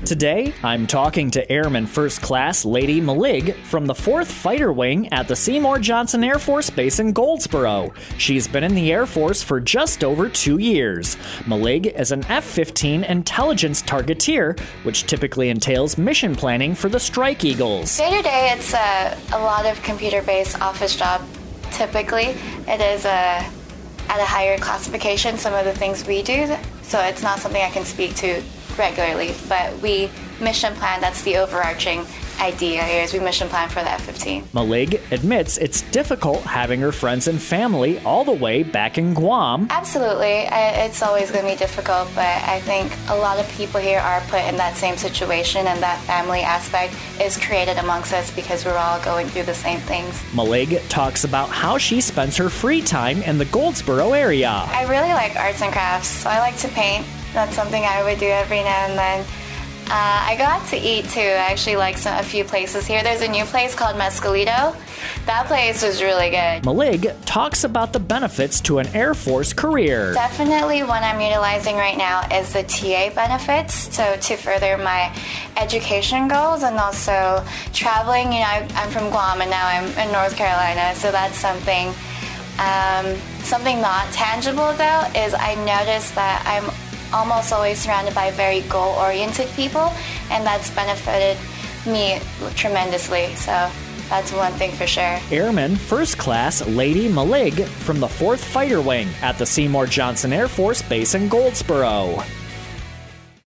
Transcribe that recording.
Today, I'm talking to Airman First Class Lady Malig from the 4th Fighter Wing at the Seymour Johnson Air Force Base in Goldsboro. She's been in the Air Force for just over 2 years. Malig is an F-15 intelligence targeteer, which typically entails mission planning for the Strike Eagles. Day to day, it's a lot of computer-based office job. Typically, it is at a higher classification, some of the things we do, so it's not something I can speak to regularly, but we mission plan. That's the overarching idea here, is we mission plan for the F-15. Malig admits it's difficult having her friends and family all the way back in Guam. Absolutely. It's always going to be difficult, but I think a lot of people here are put in that same situation, and that family aspect is created amongst us because we're all going through the same things. Malig talks about how she spends her free time in the Goldsboro area. I really like arts and crafts, so I like to paint. That's something I would do every now and then. I go out to eat too. I actually like a few places here. There's a new place called Mescalito. That place was really good. Malig talks about the benefits to an Air Force career. Definitely one I'm utilizing right now is the TA benefits, so to further my education goals and also traveling. You know, I'm from Guam and now I'm in North Carolina, so that's something. Something not tangible though is I noticed that I'm almost always surrounded by very goal-oriented people, and that's benefited me tremendously. So that's one thing for sure. Airman First Class Lady Malig from the 4th Fighter Wing at the Seymour Johnson Air Force Base in Goldsboro.